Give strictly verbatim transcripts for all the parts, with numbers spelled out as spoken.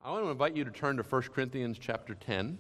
I want to invite you to turn to First Corinthians chapter ten.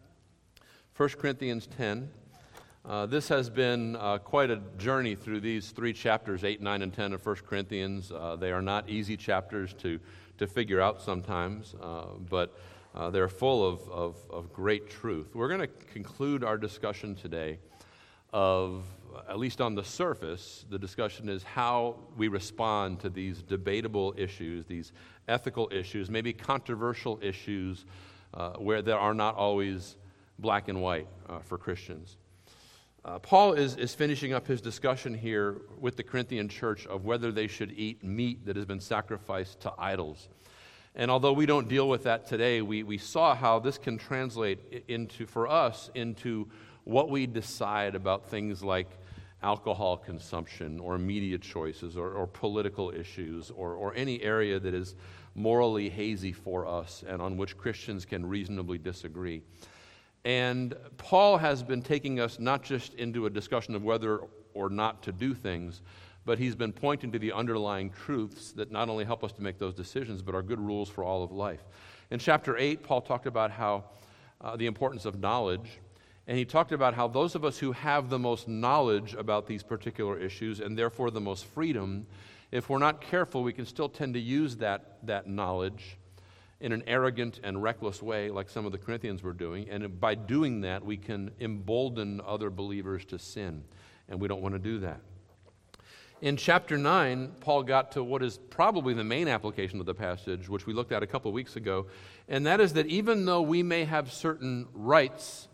First Corinthians ten. Uh, this has been uh, quite a journey through these three chapters, eight, nine, and ten of First Corinthians. Uh, they are not easy chapters to, to figure out sometimes, uh, but uh, they're full of, of, of great truth. We're going to conclude our discussion today of, at least on the surface, the discussion is how we respond to these debatable issues, these ethical issues, maybe controversial issues uh, where there are not always black and white uh, for Christians. Uh, Paul is, is finishing up his discussion here with the Corinthian church of whether they should eat meat that has been sacrificed to idols. And although we don't deal with that today, we, we saw how this can translate into, for us, into what we decide about things like alcohol consumption or media choices or, or political issues or, or any area that is morally hazy for us and on which Christians can reasonably disagree. And Paul has been taking us not just into a discussion of whether or not to do things, but he's been pointing to the underlying truths that not only help us to make those decisions, but are good rules for all of life. In chapter eight, Paul talked about how uh, the importance of knowledge, and he talked about how those of us who have the most knowledge about these particular issues and therefore the most freedom, if we're not careful, we can still tend to use that, that knowledge in an arrogant and reckless way like some of the Corinthians were doing. And by doing that, we can embolden other believers to sin. And we don't want to do that. In chapter nine, Paul got to what is probably the main application of the passage, which we looked at a couple of weeks ago. And that is that even though we may have certain rights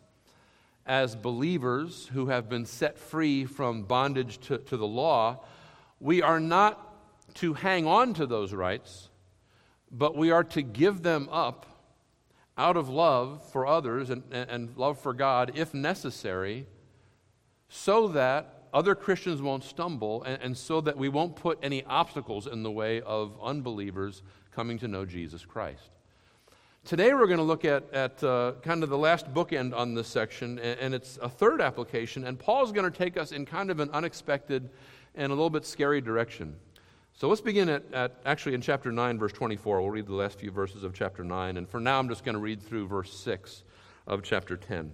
as believers who have been set free from bondage to, to the law, we are not to hang on to those rights, but we are to give them up out of love for others and, and love for God, if necessary, so that other Christians won't stumble and, and so that we won't put any obstacles in the way of unbelievers coming to know Jesus Christ. Today we're going to look at, at uh, kind of the last bookend on this section, and, and it's a third application, and Paul's going to take us in kind of an unexpected and a little bit scary direction. So let's begin at, at actually in chapter nine, verse twenty-four. We'll read the last few verses of chapter nine, and for now I'm just going to read through verse six of chapter ten.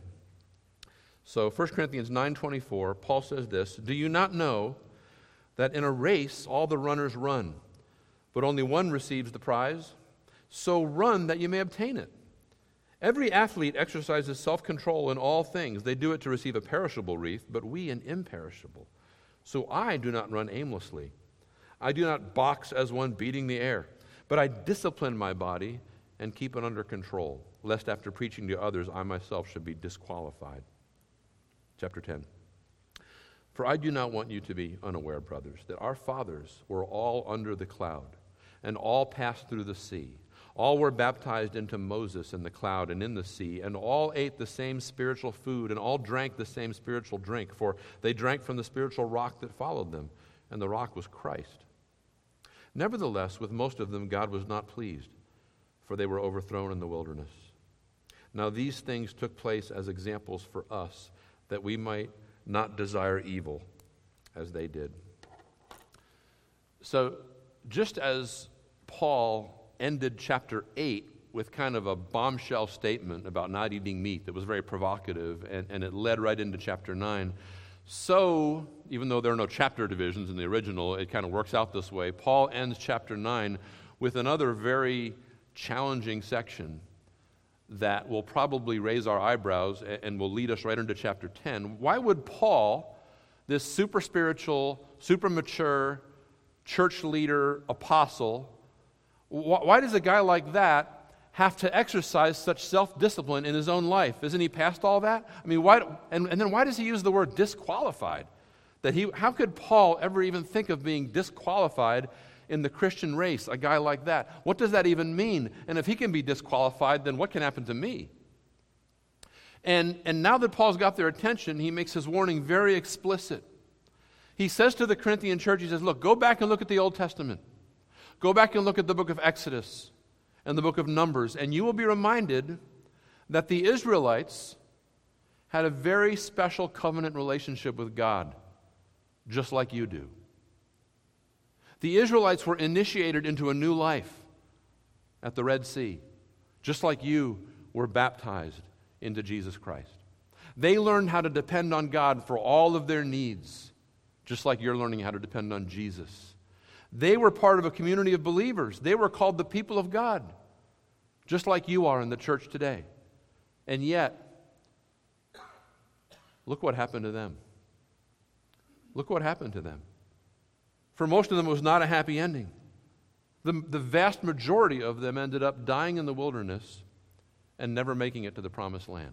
So First Corinthians nine twenty-four, Paul says this, "Do you not know that in a race all the runners run, but only one receives the prize? So run that you may obtain it. Every athlete exercises self-control in all things. They do it to receive a perishable wreath, but we an imperishable. So I do not run aimlessly. I do not box as one beating the air, but I discipline my body and keep it under control, lest after preaching to others I myself should be disqualified." Chapter ten. "For I do not want you to be unaware, brothers, that our fathers were all under the cloud, and all passed through the sea. All were baptized into Moses in the cloud and in the sea, and all ate the same spiritual food, and all drank the same spiritual drink, for they drank from the spiritual rock that followed them, and the rock was Christ. Nevertheless, with most of them God was not pleased, for they were overthrown in the wilderness. Now these things took place as examples for us, that we might not desire evil as they did." So just as Paul ended chapter eight with kind of a bombshell statement about not eating meat that was very provocative, and, and it led right into chapter nine, so, even though there are no chapter divisions in the original, it kind of works out this way. Paul ends chapter nine with another very challenging section that will probably raise our eyebrows and will lead us right into chapter ten. Why would Paul, this super spiritual, super mature, church leader, apostle, why does a guy like that have to exercise such self-discipline in his own life? Isn't he past all that? I mean, why? And, and then why does he use the word disqualified? That he, how could Paul ever even think of being disqualified in the Christian race, a guy like that? What does that even mean? And if he can be disqualified, then what can happen to me? And, and now that Paul's got their attention, he makes his warning very explicit. He says to the Corinthian church, he says, look, go back and look at the Old Testament. Go back and look at the book of Exodus and the book of Numbers, and you will be reminded that the Israelites had a very special covenant relationship with God, just like you do. The Israelites were initiated into a new life at the Red Sea. just like you were baptized into Jesus Christ. They learned how to depend on God for all of their needs, just like you're learning how to depend on Jesus. They were part of a community of believers. They were called the people of God, just like you are in the church today. And yet, look what happened to them. Look what happened to them. For most of them, it was not a happy ending. The, the vast majority of them ended up dying in the wilderness and never making it to the promised land.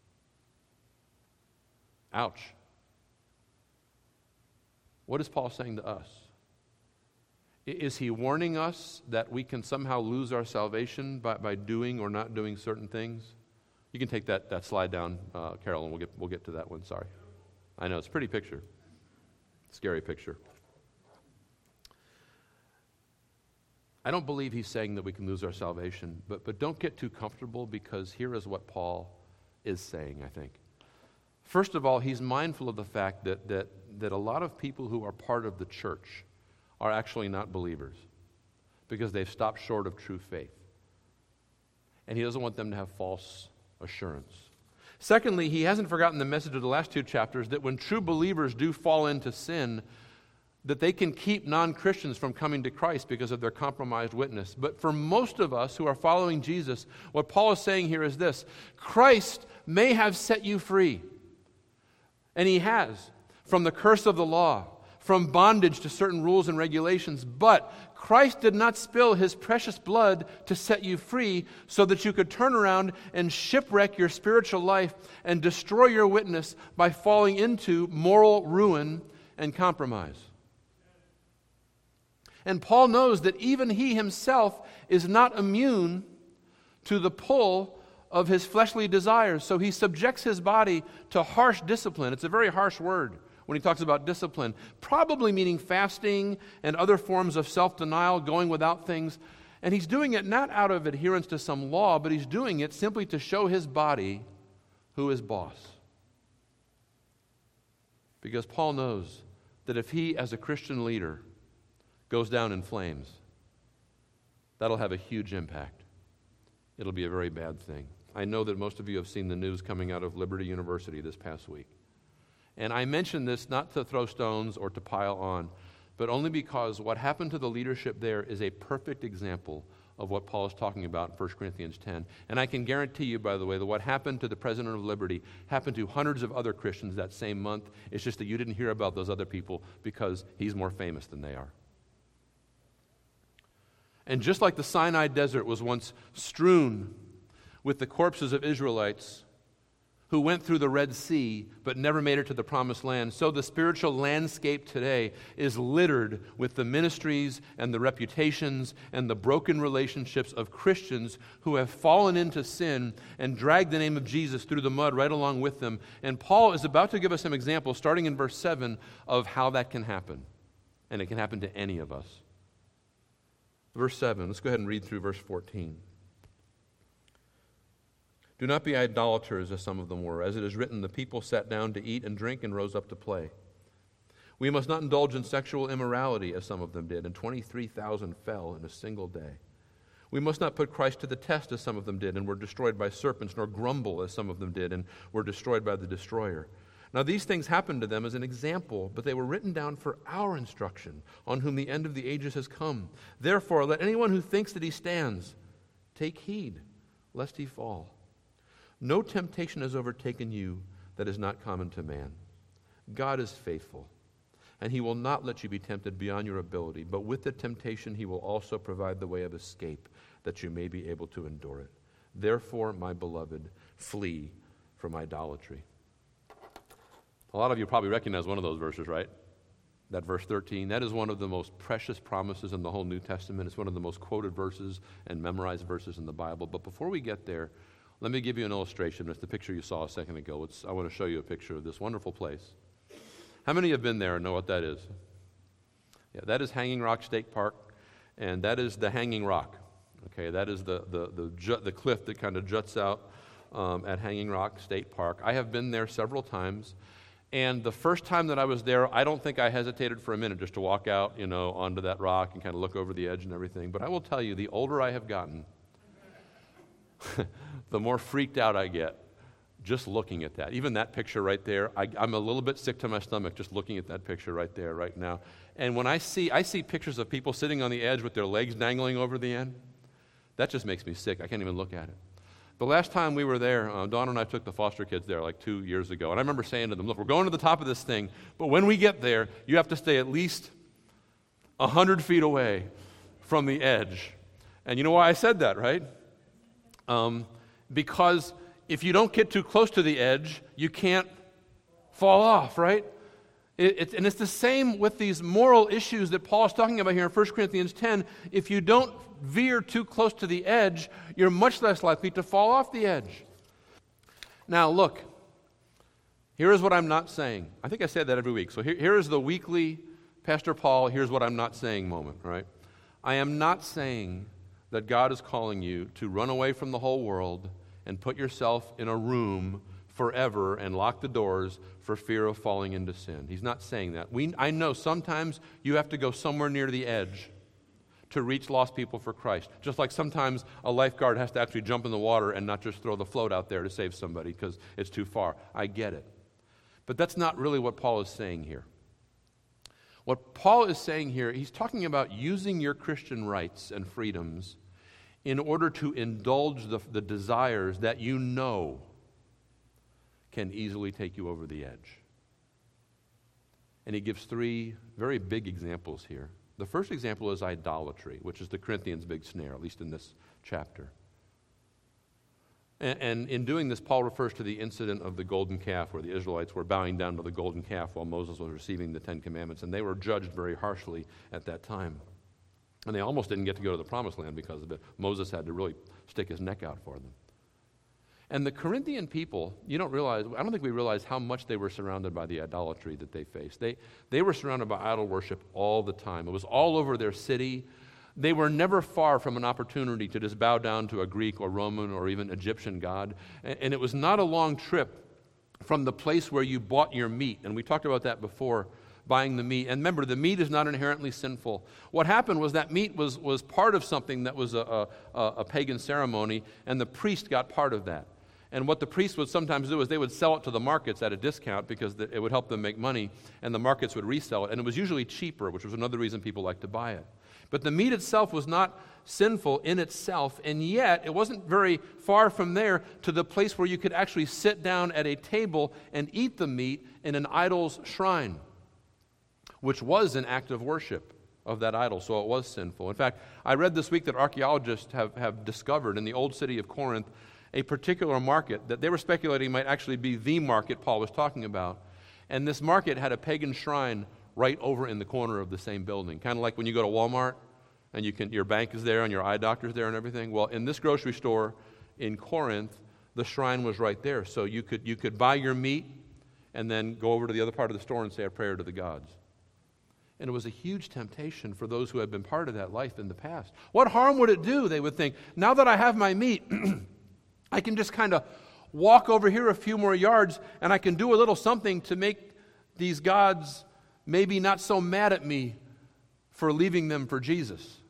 Ouch. What is Paul saying to us? Is he warning us that we can somehow lose our salvation by, by doing or not doing certain things? You can take that, that slide down, uh, Carol, and we'll get, we'll get to that one. Sorry. I know, it's a pretty picture. Scary picture. I don't believe he's saying that we can lose our salvation, but, but don't get too comfortable, because here is what Paul is saying, I think. First of all, he's mindful of the fact that, that, that a lot of people who are part of the church are actually not believers because they've stopped short of true faith. And he doesn't want them to have false assurance. Secondly, he hasn't forgotten the message of the last two chapters that when true believers do fall into sin, that they can keep non-Christians from coming to Christ because of their compromised witness. But for most of us who are following Jesus, what Paul is saying here is this: Christ may have set you free, and he has, from the curse of the law, from bondage to certain rules and regulations, but Christ did not spill his precious blood to set you free so that you could turn around and shipwreck your spiritual life and destroy your witness by falling into moral ruin and compromise. And Paul knows that even he himself is not immune to the pull of his fleshly desires, so he subjects his body to harsh discipline. It's a very harsh word when he talks about discipline, probably meaning fasting and other forms of self-denial, going without things. And he's doing it not out of adherence to some law, but he's doing it simply to show his body who is boss. Because Paul knows that if he, as a Christian leader, goes down in flames, that'll have a huge impact. It'll be a very bad thing. I know that most of you have seen the news coming out of Liberty University this past week. And I mention this not to throw stones or to pile on, but only because what happened to the leadership there is a perfect example of what Paul is talking about in First Corinthians ten. And I can guarantee you, by the way, that what happened to the president of Liberty happened to hundreds of other Christians that same month. It's just that you didn't hear about those other people because he's more famous than they are. And just like the Sinai desert was once strewn with the corpses of Israelites who went through the Red Sea but never made it to the Promised Land, so the spiritual landscape today is littered with the ministries and the reputations and the broken relationships of Christians who have fallen into sin and dragged the name of Jesus through the mud right along with them. And Paul is about to give us some examples, starting in verse seven, of how that can happen. And it can happen to any of us. Verse seven, let's go ahead and read through verse fourteen. Do not be idolaters, as some of them were. As it is written, the people sat down to eat and drink and rose up to play. We must not indulge in sexual immorality, as some of them did, and twenty-three thousand fell in a single day. We must not put Christ to the test, as some of them did, and were destroyed by serpents, nor grumble, as some of them did, and were destroyed by the destroyer. Now these things happened to them as an example, but they were written down for our instruction, on whom the end of the ages has come. Therefore, let anyone who thinks that he stands take heed, lest he fall. No temptation has overtaken you that is not common to man. God is faithful, and he will not let you be tempted beyond your ability, but with the temptation he will also provide the way of escape, that you may be able to endure it. Therefore, my beloved, flee from idolatry. A lot of you probably recognize one of those verses, right? That verse thirteen. That is one of the most precious promises in the whole New Testament. It's one of the most quoted verses and memorized verses in the Bible. But before we get there, let me give you an illustration. It's the picture you saw a second ago. It's, I want to show you a picture of this wonderful place. How many have been there and know what that is? Yeah, that is Hanging Rock State Park, and that is the Hanging Rock. Okay, that is the the the, jut, the cliff that kind of juts out um, at Hanging Rock State Park. I have been there several times. And the first time that I was there, I don't think I hesitated for a minute just to walk out, you know, onto that rock and kind of look over the edge and everything. But I will tell you, the older I have gotten, the more freaked out I get just looking at that. Even that picture right there, I, I'm a little bit sick to my stomach just looking at that picture right there, right now. And when I see, I see pictures of people sitting on the edge with their legs dangling over the end, that just makes me sick. I can't even look at it. The last time we were there, uh, Dawn and I took the foster kids there like two years ago, and I remember saying to them, look, we're going to the top of this thing, but when we get there, you have to stay at least one hundred feet away from the edge. And you know why I said that, right? Um, because if you don't get too close to the edge, you can't fall off, right? It, it, and it's the same with these moral issues that Paul's talking about here in First Corinthians ten. If you don't veer too close to the edge, you're much less likely to fall off the edge. Now, look, here is what I'm not saying. I think I said that every week. So here, here is the weekly Pastor Paul, here's what I'm not saying moment, right? I am not saying that God is calling you to run away from the whole world and put yourself in a room forever and lock the doors for fear of falling into sin. He's not saying that. We, I know sometimes you have to go somewhere near the edge to reach lost people for Christ. Just like sometimes a lifeguard has to actually jump in the water and not just throw the float out there to save somebody because it's too far. I get it. But that's not really what Paul is saying here. What Paul is saying here, he's talking about using your Christian rights and freedoms in order to indulge the, the desires that you know can easily take you over the edge. And he gives three very big examples here. The first example is idolatry, which is the Corinthians' big snare, at least in this chapter. And, and in doing this, Paul refers to the incident of the golden calf, where the Israelites were bowing down to the golden calf while Moses was receiving the Ten Commandments, and they were judged very harshly at that time. And they almost didn't get to go to the Promised Land because of it. Moses had to really stick his neck out for them. And the Corinthian people, you don't realize, I don't think we realize how much they were surrounded by the idolatry that they faced. They, they were surrounded by idol worship all the time. It was all over their city. They were never far from an opportunity to just bow down to a Greek or Roman or even Egyptian god. And, and it was not a long trip from the place where you bought your meat. And we talked about that before, buying the meat. And remember, the meat is not inherently sinful. What happened was that meat was, was part of something that was a, a, a pagan ceremony, and the priest got part of that. And what the priests would sometimes do is they would sell it to the markets at a discount because it would help them make money, and the markets would resell it. And it was usually cheaper, which was another reason people liked to buy it. But the meat itself was not sinful in itself, and yet it wasn't very far from there to the place where you could actually sit down at a table and eat the meat in an idol's shrine, which was an act of worship of that idol, so it was sinful. In fact, I read this week that archaeologists have, have discovered in the old city of Corinth a particular market that they were speculating might actually be the market Paul was talking about. And this market had a pagan shrine right over in the corner of the same building, kind of like when you go to Walmart and you can, your bank is there and your eye doctor's there and everything. Well, in this grocery store in Corinth, the shrine was right there. So you could, you could buy your meat and then go over to the other part of the store and say a prayer to the gods. And it was a huge temptation for those who had been part of that life in the past. What harm would it do, they would think, now that I have my meat, I can just kind of walk over here a few more yards and I can do a little something to make these gods maybe not so mad at me for leaving them for Jesus.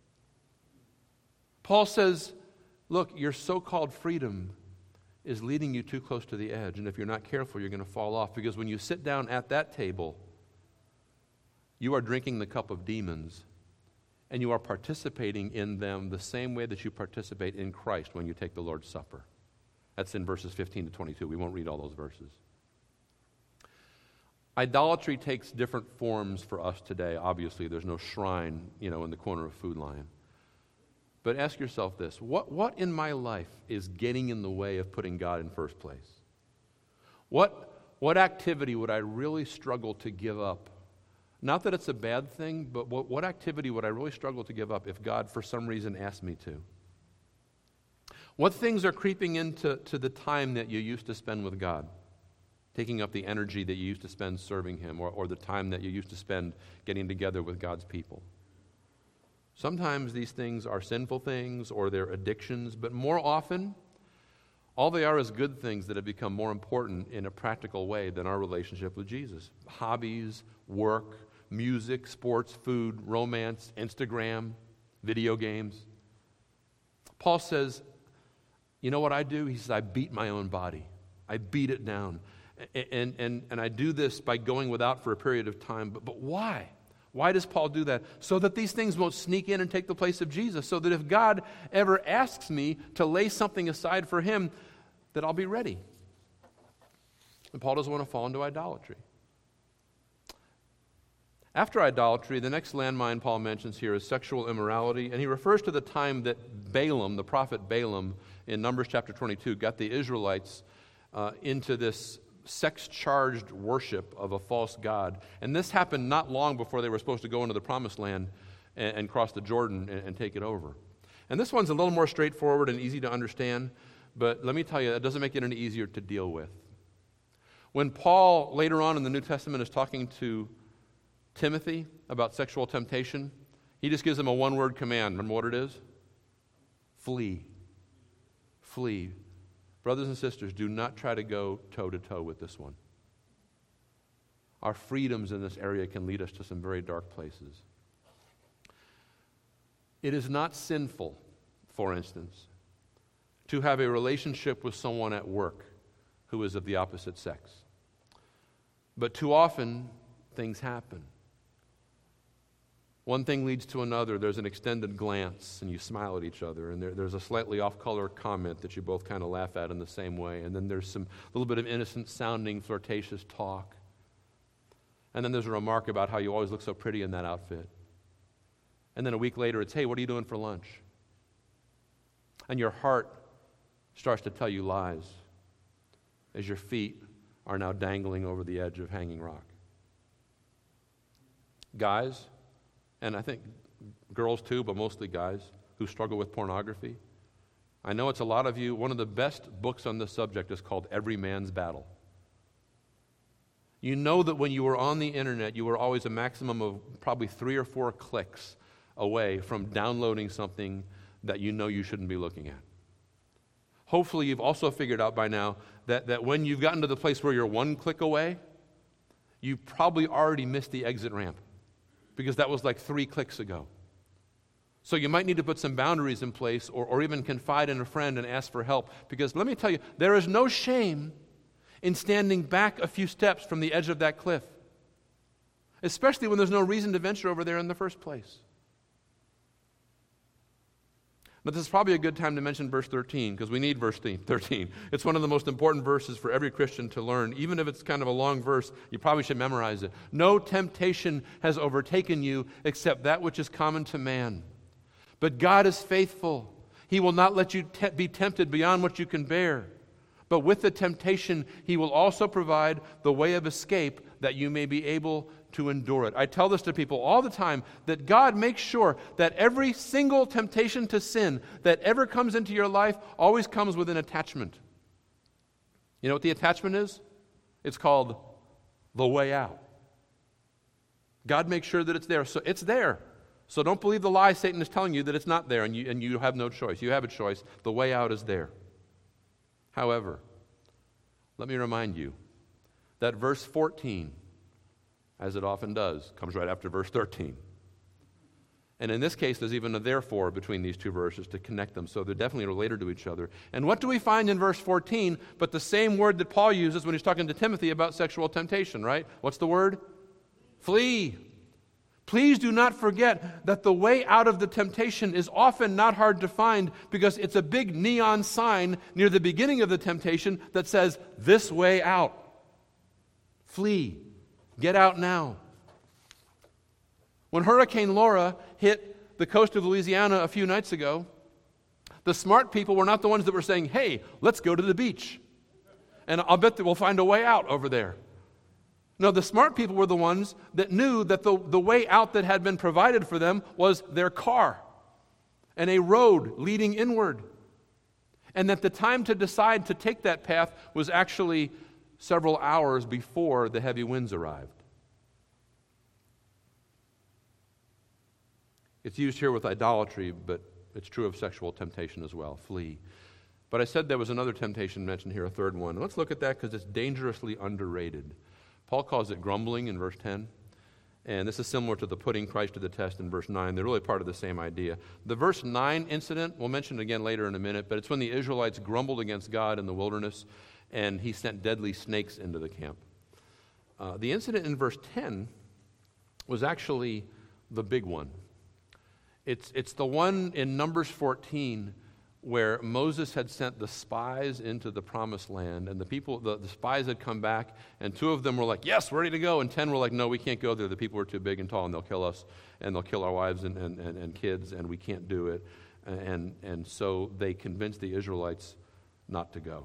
Paul says, look, your so-called freedom is leading you too close to the edge, and if you're not careful, you're going to fall off, because when you sit down at that table, you are drinking the cup of demons, and you are participating in them the same way that you participate in Christ when you take the Lord's Supper. That's in verses fifteen to twenty-two. We won't read all those verses. Idolatry takes different forms for us today. Obviously, there's no shrine, you know, in the corner of Food Lion. But ask yourself this, what, what in my life is getting in the way of putting God in first place? What, what activity would I really struggle to give up? Not that it's a bad thing, but what, what activity would I really struggle to give up if God, for some reason, asked me to? What things are creeping into to the time that you used to spend with God? Taking up the energy that you used to spend serving Him, or, or the time that you used to spend getting together with God's people. Sometimes these things are sinful things or they're addictions, but more often, all they are is good things that have become more important in a practical way than our relationship with Jesus. Hobbies, work, music, sports, food, romance, Instagram, video games. Paul says, You know what I do? He says, I beat my own body. I beat it down. And, and, and I do this by going without for a period of time. But, but why? Why does Paul do that? So that these things won't sneak in and take the place of Jesus. So that if God ever asks me to lay something aside for him, that I'll be ready. And Paul doesn't want to fall into idolatry. After idolatry, the next landmine Paul mentions here is sexual immorality. And he refers to the time that Balaam, the prophet Balaam, in Numbers chapter twenty-two, got the Israelites uh, into this sex-charged worship of a false god. And this happened not long before they were supposed to go into the promised land and, and cross the Jordan and, and take it over. And this one's a little more straightforward and easy to understand, but let me tell you, it doesn't make it any easier to deal with. When Paul, later on in the New Testament, is talking to Timothy about sexual temptation, he just gives him a one-word command. Remember what it is? Flee. Flee. Brothers and sisters, do not try to go toe-to-toe with this one. Our freedoms in this area can lead us to some very dark places. It is not sinful, for instance, to have a relationship with someone at work who is of the opposite sex. But too often, things happen. One thing leads to another. There's an extended glance, and you smile at each other, and there, there's a slightly off-color comment that you both kind of laugh at in the same way, and then there's some little bit of innocent-sounding, flirtatious talk. And then there's a remark about how you always look so pretty in that outfit. And then a week later, it's, hey, what are you doing for lunch? And your heart starts to tell you lies as your feet are now dangling over the edge of Hanging Rock. Guys, and I think girls too, but mostly guys who struggle with pornography. I know it's a lot of you. One of the best books on this subject is called Every Man's Battle. You know that when you were on the internet, you were always a maximum of probably three or four clicks away from downloading something that you know you shouldn't be looking at. Hopefully you've also figured out by now that, that when you've gotten to the place where you're one click away, you've probably already missed the exit ramp, because that was like three clicks ago. So you might need to put some boundaries in place, or, or even confide in a friend and ask for help. Because let me tell you, there is no shame in standing back a few steps from the edge of that cliff, especially when there's no reason to venture over there in the first place. But this is probably a good time to mention verse thirteen, because we need verse thirteen. It's one of the most important verses for every Christian to learn. Even if it's kind of a long verse, you probably should memorize it. No temptation has overtaken you except that which is common to man. But God is faithful. He will not let you te- be tempted beyond what you can bear. But with the temptation, He will also provide the way of escape that you may be able to endure it. I tell this to people all the time, that God makes sure that every single temptation to sin that ever comes into your life always comes with an attachment. You know what the attachment is? It's called the way out. God makes sure that it's there. So it's there. So don't believe the lie Satan is telling you that it's not there and you, and you have no choice. You have a choice. The way out is there. However, let me remind you that verse fourteen, as it often does, comes right after verse thirteen. And in this case, there's even a therefore between these two verses to connect them, so they're definitely related to each other. And what do we find in verse fourteen but the same word that Paul uses when he's talking to Timothy about sexual temptation, right? What's the word? Flee. Please do not forget that the way out of the temptation is often not hard to find, because it's a big neon sign near the beginning of the temptation that says, "This way out." Flee. Get out now. When Hurricane Laura hit the coast of Louisiana a few nights ago, the smart people were not the ones that were saying, "Hey, let's go to the beach, and I'll bet that we'll find a way out over there." No, the smart people were the ones that knew that the, the way out that had been provided for them was their car and a road leading inward. And that the time to decide to take that path was actually several hours before the heavy winds arrived. It's used here with idolatry, but it's true of sexual temptation as well. Flee. But I said there was another temptation mentioned here, a third one. Let's look at that because it's dangerously underrated. Paul calls it grumbling in verse ten. And this is similar to the putting Christ to the test in verse nine. They're really part of the same idea. The verse nine incident, we'll mention it again later in a minute, but it's when the Israelites grumbled against God in the wilderness, and he sent deadly snakes into the camp. Uh, the incident in verse ten was actually the big one. It's, it's the one in Numbers fourteen where Moses had sent the spies into the promised land, and the people, the, the spies had come back, and two of them were like, yes, we're ready to go, and ten were like, no, we can't go there. The people are too big and tall, and they'll kill us, and they'll kill our wives and, and, and, and kids, and we can't do it. And, and so they convinced the Israelites not to go.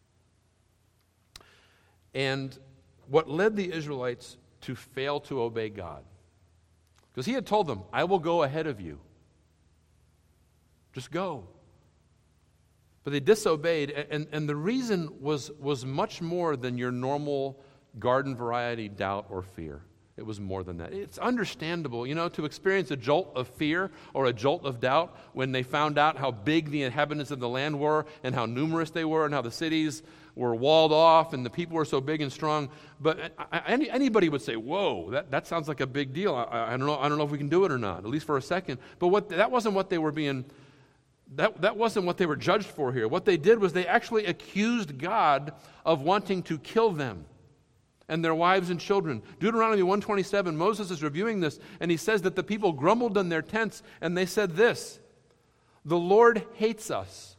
And what led the Israelites to fail to obey God? Because he had told them, I will go ahead of you. Just go. But they disobeyed, and, and the reason was, was much more than your normal garden variety doubt or fear. It was more than that. It's understandable, you know, to experience a jolt of fear or a jolt of doubt when they found out how big the inhabitants of the land were and how numerous they were and how the cities were walled off and the people were so big and strong. But any, anybody would say, whoa, that, that sounds like a big deal. I, I, don't know, I don't know if we can do it or not, at least for a second. But what that wasn't what they were being... That, that wasn't what they were judged for here. What they did was they actually accused God of wanting to kill them and their wives and children. Deuteronomy one twenty-seven, Moses is reviewing this, and he says that the people grumbled in their tents, and they said this, the Lord hates us,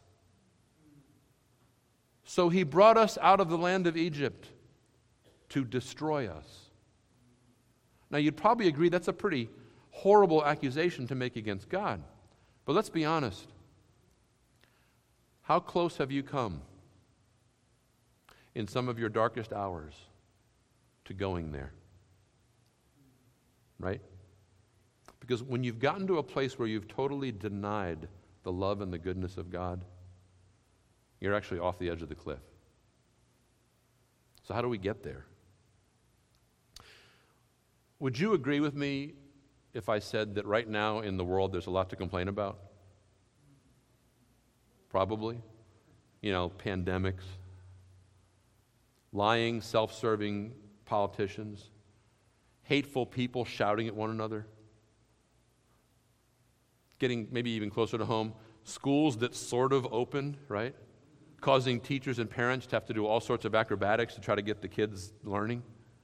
so he brought us out of the land of Egypt to destroy us. Now, you'd probably agree that's a pretty horrible accusation to make against God. But let's be honest. How close have you come in some of your darkest hours to going there? Right? Because when you've gotten to a place where you've totally denied the love and the goodness of God, you're actually off the edge of the cliff. So how do we get there? Would you agree with me if I said that right now in the world there's a lot to complain about? Probably. You know, pandemics, lying, self-serving politicians, hateful people shouting at one another, getting maybe even closer to home, schools that sort of opened, right? Causing teachers and parents to have to do all sorts of acrobatics to try to get the kids learning.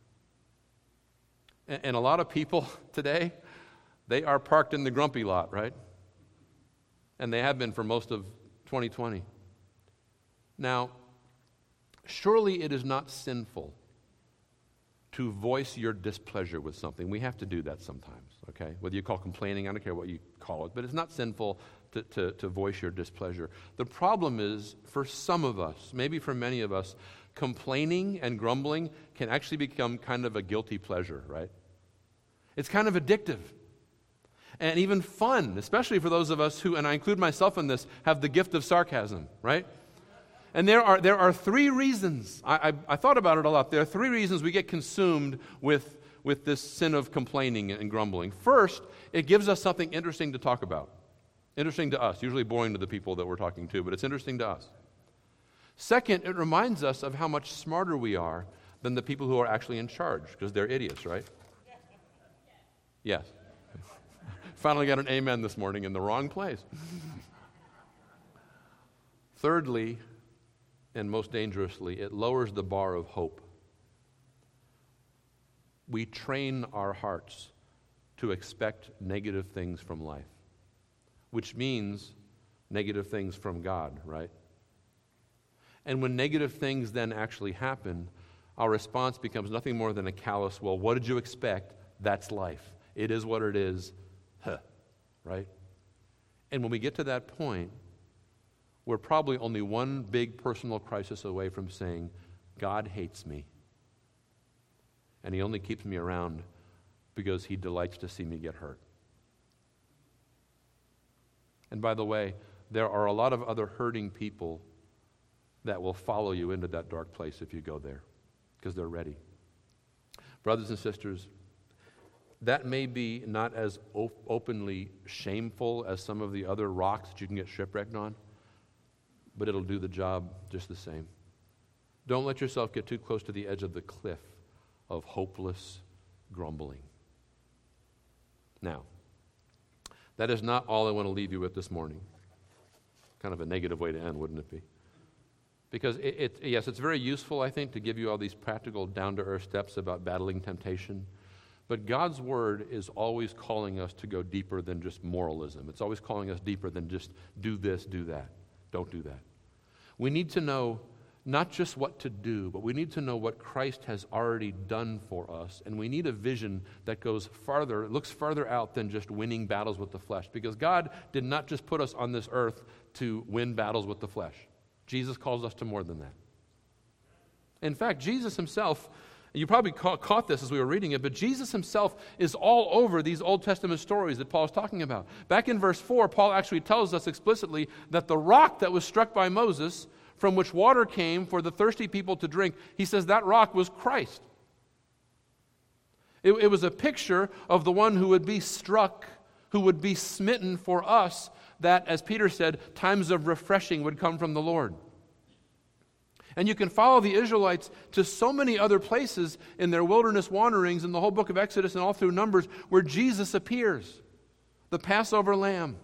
And, and a lot of people today, they are parked in the grumpy lot, right? And they have been for most of twenty twenty. Now, surely it is not sinful to voice your displeasure with something. We have to do that sometimes, okay? Whether you call complaining, I don't care what you call it, but it's not sinful to, to, to voice your displeasure. The problem is, for some of us, maybe for many of us, complaining and grumbling can actually become kind of a guilty pleasure, right? It's kind of addictive. And even fun, especially for those of us who, and I include myself in this, have the gift of sarcasm, right? And there are there are three reasons, I, I, I thought about it a lot, there are three reasons we get consumed with, with this sin of complaining and grumbling. First, it gives us something interesting to talk about. Interesting to us, usually boring to the people that we're talking to, but it's interesting to us. Second, it reminds us of how much smarter we are than the people who are actually in charge, because they're idiots, right? Yes. Finally got an amen this morning in the wrong place. Thirdly, and most dangerously, it lowers the bar of hope. We train our hearts to expect negative things from life, which means negative things from God, right? And when negative things then actually happen, our response becomes nothing more than a callous, well, what did you expect? That's life. It is what it is. Huh. Right? And when we get to that point, we're probably only one big personal crisis away from saying, God hates me. And he only keeps me around because he delights to see me get hurt. And by the way, there are a lot of other hurting people that will follow you into that dark place if you go there, because they're ready. Brothers and sisters, that may be not as op- openly shameful as some of the other rocks that you can get shipwrecked on, but it'll do the job just the same. Don't let yourself get too close to the edge of the cliff of hopeless grumbling. Now, that is not all I want to leave you with this morning. Kind of a negative way to end, wouldn't it be? Because, it, it, yes, it's very useful, I think, to give you all these practical, down-to-earth steps about battling temptation. But God's Word is always calling us to go deeper than just moralism. It's always calling us deeper than just do this, do that. Don't do that. We need to know not just what to do, but we need to know what Christ has already done for us. And we need a vision that goes farther, looks farther out than just winning battles with the flesh. Because God did not just put us on this earth to win battles with the flesh. Jesus calls us to more than that. In fact, Jesus himself, you probably ca- caught this as we were reading it, but Jesus himself is all over these Old Testament stories that Paul is talking about. Back in verse four, Paul actually tells us explicitly that the rock that was struck by Moses, from which water came for the thirsty people to drink, he says that rock was Christ. It, it was a picture of the one who would be struck, who would be smitten for us, that, as Peter said, times of refreshing would come from the Lord. And you can follow the Israelites to so many other places in their wilderness wanderings in the whole book of Exodus and all through Numbers where Jesus appears, the Passover lamb.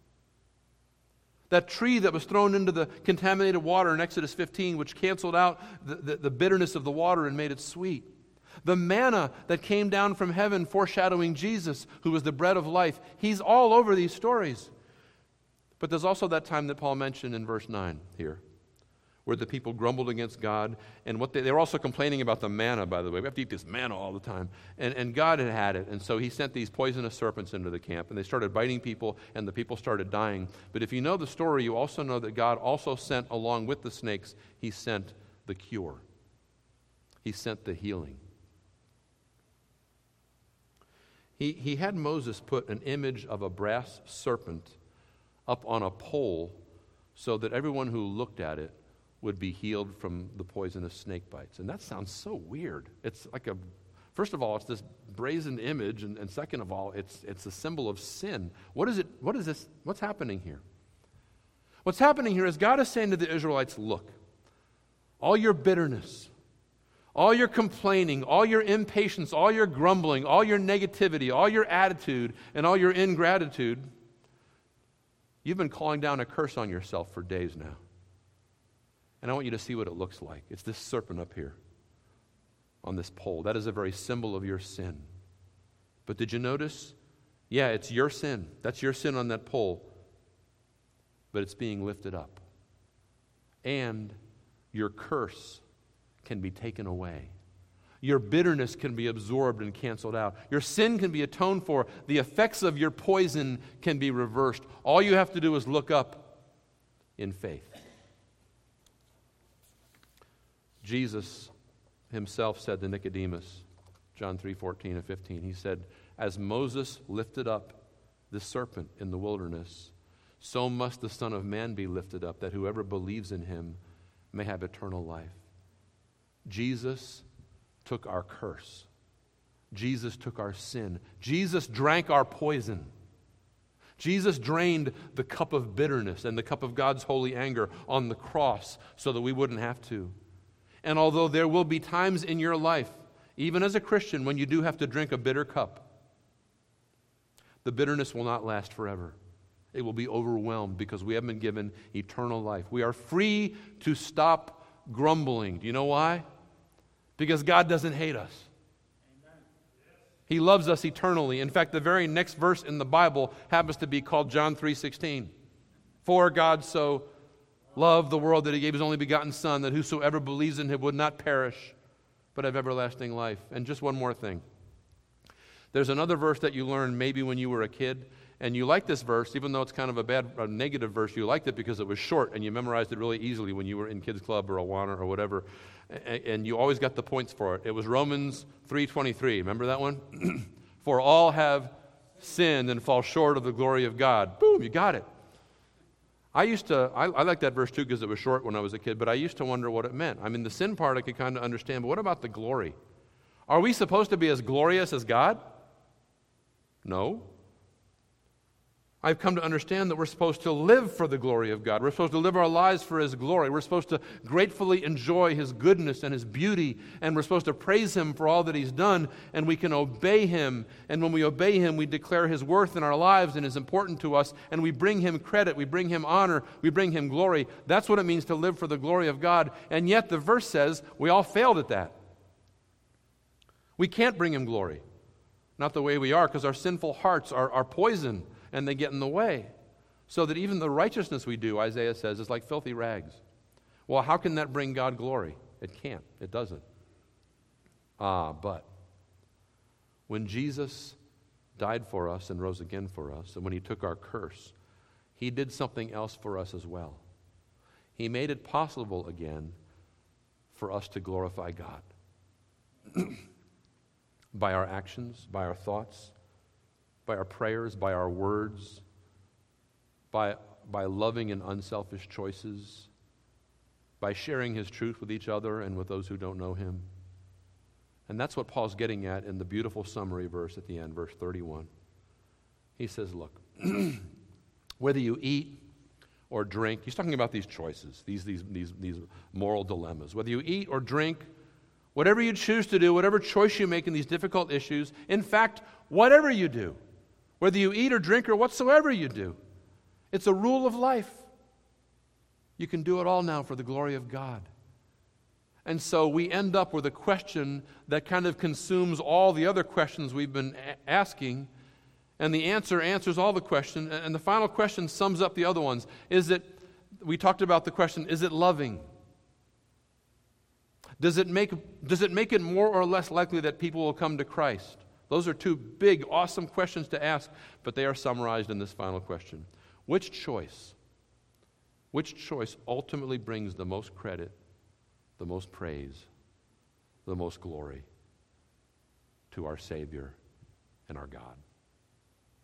That tree that was thrown into the contaminated water in Exodus fifteen, which canceled out the, the, the bitterness of the water and made it sweet. The manna that came down from heaven foreshadowing Jesus, who was the bread of life. He's all over these stories. But there's also that time that Paul mentioned in verse nine here, where the people grumbled against God, and what they, they were also complaining about the manna, by the way. We have to eat this manna all the time. And, and God had had it, and so he sent these poisonous serpents into the camp, and they started biting people, and the people started dying. But if you know the story, you also know that God also sent, along with the snakes, he sent the cure. He sent the healing. He, he had Moses put an image of a brass serpent up on a pole so that everyone who looked at it would be healed from the poisonous snake bites. And that sounds so weird. It's like a, first of all, it's this brazen image, and, and second of all, it's it's a symbol of sin. What is it? What is this? What's happening here? What's happening here is God is saying to the Israelites, look, all your bitterness, all your complaining, all your impatience, all your grumbling, all your negativity, all your attitude, and all your ingratitude, you've been calling down a curse on yourself for days now. And I want you to see what it looks like. It's this serpent up here on this pole. That is a very symbol of your sin. But did you notice? Yeah, it's your sin. That's your sin on that pole. But it's being lifted up. And your curse can be taken away. Your bitterness can be absorbed and canceled out. Your sin can be atoned for. The effects of your poison can be reversed. All you have to do is look up in faith. Jesus himself said to Nicodemus, John three fourteen and fifteen, he said, as Moses lifted up the serpent in the wilderness, so must the Son of Man be lifted up, that whoever believes in him may have eternal life. Jesus took our curse. Jesus took our sin. Jesus drank our poison. Jesus drained the cup of bitterness and the cup of God's holy anger on the cross so that we wouldn't have to. And although there will be times in your life, even as a Christian, when you do have to drink a bitter cup, the bitterness will not last forever. It will be overwhelmed because we have been given eternal life. We are free to stop grumbling. Do you know why? Because God doesn't hate us. He loves us eternally. In fact, the very next verse in the Bible happens to be called John three sixteen. For God so loved the world that he gave his only begotten Son, that whosoever believes in him would not perish, but have everlasting life. And just one more thing. There's another verse that you learned maybe when you were a kid, and you like this verse, even though it's kind of a bad, a negative verse, you liked it because it was short, and you memorized it really easily when you were in kids club or Awana or whatever, and you always got the points for it. It was Romans three twenty-three. Remember that one? For all have sinned and fall short of the glory of God. Boom, you got it. I used to, I, I like that verse too because it was short when I was a kid, but I used to wonder what it meant. I mean, the sin part I could kind of understand, but what about the glory? Are we supposed to be as glorious as God? No. I've come to understand that we're supposed to live for the glory of God. We're supposed to live our lives for His glory. We're supposed to gratefully enjoy His goodness and His beauty, and we're supposed to praise Him for all that He's done, and we can obey Him. And when we obey Him, we declare His worth in our lives and is important to us, and we bring Him credit, we bring Him honor, we bring Him glory. That's what it means to live for the glory of God. And yet the verse says we all failed at that. We can't bring Him glory. Not the way we are, because our sinful hearts are, are poison, and they get in the way. So that even the righteousness we do, Isaiah says, is like filthy rags. Well, how can that bring God glory? It can't. It doesn't. Ah, but when Jesus died for us and rose again for us, and when He took our curse, He did something else for us as well. He made it possible again for us to glorify God. By our actions, by our thoughts, by our prayers, by our words, by, by loving and unselfish choices, by sharing His truth with each other and with those who don't know Him. And that's what Paul's getting at in the beautiful summary verse at the end, verse thirty-one. He says, look, whether you eat or drink, he's talking about these choices, these, these, these, these moral dilemmas. Whether you eat or drink, whatever you choose to do, whatever choice you make in these difficult issues, in fact, whatever you do, whether you eat or drink or whatsoever you do, it's a rule of life. You can do it all now for the glory of God. And so we end up with a question that kind of consumes all the other questions we've been a- asking, and the answer answers all the questions, and the final question sums up the other ones. Is it, we talked about the question, is it loving? Does it make, does it make it more or less likely that people will come to Christ? Those are two big, awesome questions to ask, but they are summarized in this final question. Which choice, which choice ultimately brings the most credit, the most praise, the most glory to our Savior and our God?